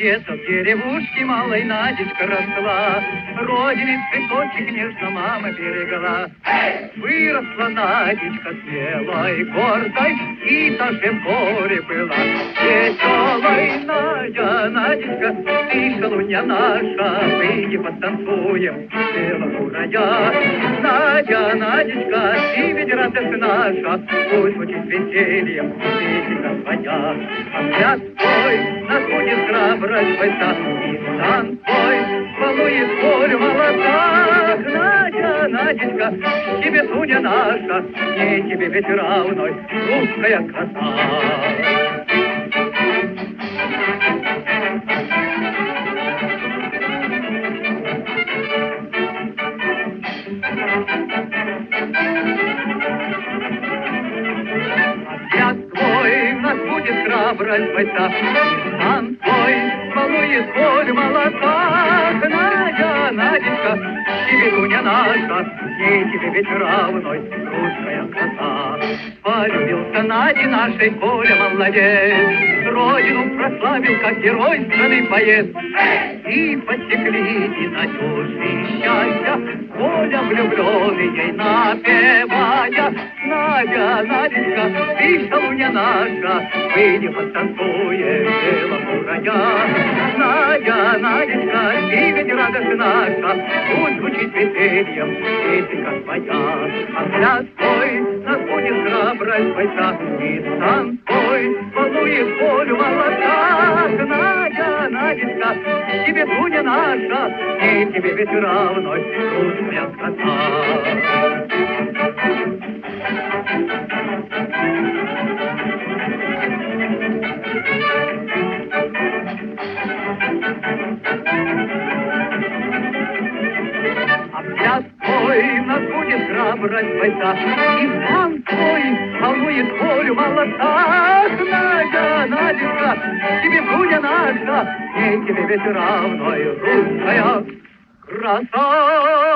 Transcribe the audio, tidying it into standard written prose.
Где-то в деревушке малой Надечка росла, родины цветочек нежно мама берегла. Выросла Надечка смелой, гордой, и даже в горе была. Веселой Надечка, ты шалунья наша, выйди потанцуем, дело урая. Надечка, ты ведь радость наша, пусть звучит весельем песенка своя. Взгляд твой нас будет храбрость бойца, и стан твой волнует волю молода. Надечка, тебе Дуня наша, и тебе ведь равной русская краса. Будет храбрость бойца, и стан твой волнует волю молока. Надечка, тебе Дуня наша, ей тебе ведь равной русская краса. Полюбился Наде нашей Коля молодец, родину прославил, как геройственный поэт. И посекли ненадежные счастья, Коля влюбленный ей напевая. Надечка, ты шалунья наша, выйди потанцуем, дело урая. Надечка, ты ведь радость наша, пусть звучит весельем песенка твоя. А взгляд твой нас будет храбрость бойца, и стан твой волнует волю молока. Надечка, тебе Дуня наша, и тебе ведь равной русская краса. А взгляд твой нас будет храбрость бойца, и стан твой волнует волю молока. Надечка, тебе Дуня наша, и тебе ведь равной русская краса.